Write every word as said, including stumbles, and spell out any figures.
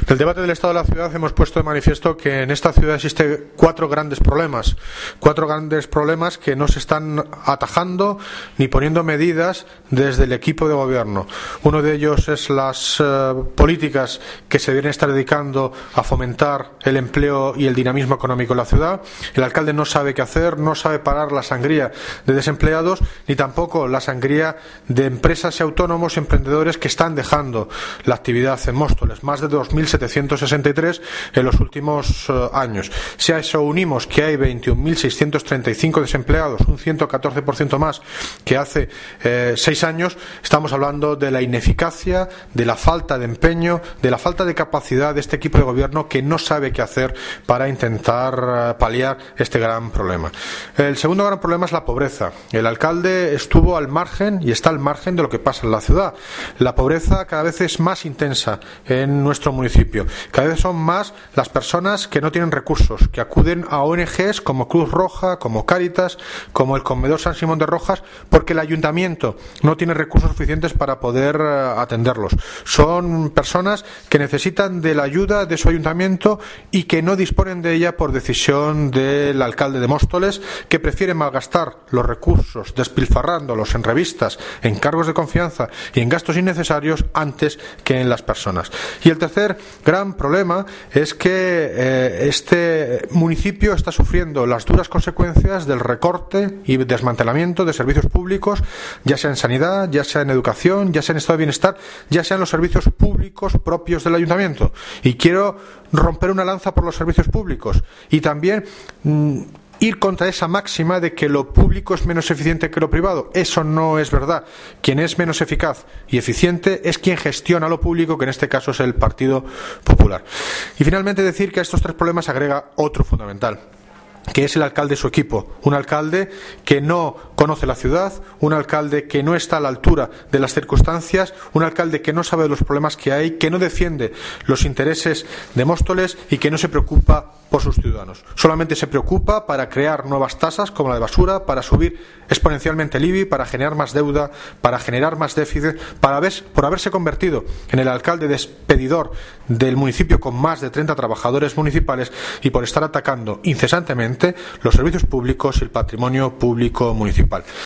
En el debate del estado de la ciudad hemos puesto de manifiesto que en esta ciudad existen cuatro grandes problemas, cuatro grandes problemas que no se están atajando ni poniendo medidas desde el equipo de gobierno. Uno de ellos es las eh, políticas que se deben estar dedicando a fomentar el empleo y el dinamismo económico en la ciudad. El alcalde no sabe qué hacer, no sabe parar la sangría de desempleados ni tampoco la sangría de empresas y autónomos emprendedores que están dejando la actividad en Móstoles, más de dos mil setecientos sesenta y tres en los últimos uh, años. Si a eso unimos que hay veintiún mil seiscientos treinta y cinco desempleados, un ciento catorce por ciento más que hace eh, seis años, estamos hablando de la ineficacia, de la falta de empeño, de la falta de capacidad de este equipo de gobierno que no sabe qué hacer para intentar uh, paliar este gran problema. El segundo gran problema es la pobreza. El alcalde estuvo al margen y está al margen de lo que pasa en la ciudad. La pobreza cada vez es más intensa en nuestro municipio. Cada vez son más las personas que no tienen recursos, que acuden a O N Ges como Cruz Roja, como Cáritas, como el Comedor San Simón de Rojas, porque el ayuntamiento no tiene recursos suficientes para poder uh, atenderlos. Son personas que necesitan de la ayuda de su ayuntamiento y que no disponen de ella por decisión del alcalde de Móstoles, que prefiere malgastar los recursos despilfarrándolos en revistas, en cargos de confianza y en gastos innecesarios antes que en las personas. Y el tercer gran problema es que eh, este municipio está sufriendo las duras consecuencias del recorte y desmantelamiento de servicios públicos, ya sea en sanidad, ya sea en educación, ya sea en estado de bienestar, ya sea en los servicios públicos propios del ayuntamiento. Y quiero romper una lanza por los servicios públicos y también mmm, ir contra esa máxima de que lo público es menos eficiente que lo privado. Eso no es verdad. Quien es menos eficaz y eficiente es quien gestiona lo público, que en este caso es el Partido Popular. Y finalmente decir que a estos tres problemas agrega otro fundamental, que es el alcalde y su equipo. Un alcalde que no conoce la ciudad, un alcalde que no está a la altura de las circunstancias, un alcalde que no sabe de los problemas que hay, que no defiende los intereses de Móstoles y que no se preocupa por sus ciudadanos. Solamente se preocupa para crear nuevas tasas como la de basura, para subir exponencialmente el I B I, para generar más deuda, para generar más déficit, para haber, por haberse convertido en el alcalde despedidor del municipio con más de treinta trabajadores municipales y por estar atacando incesantemente los servicios públicos y el patrimonio público municipal.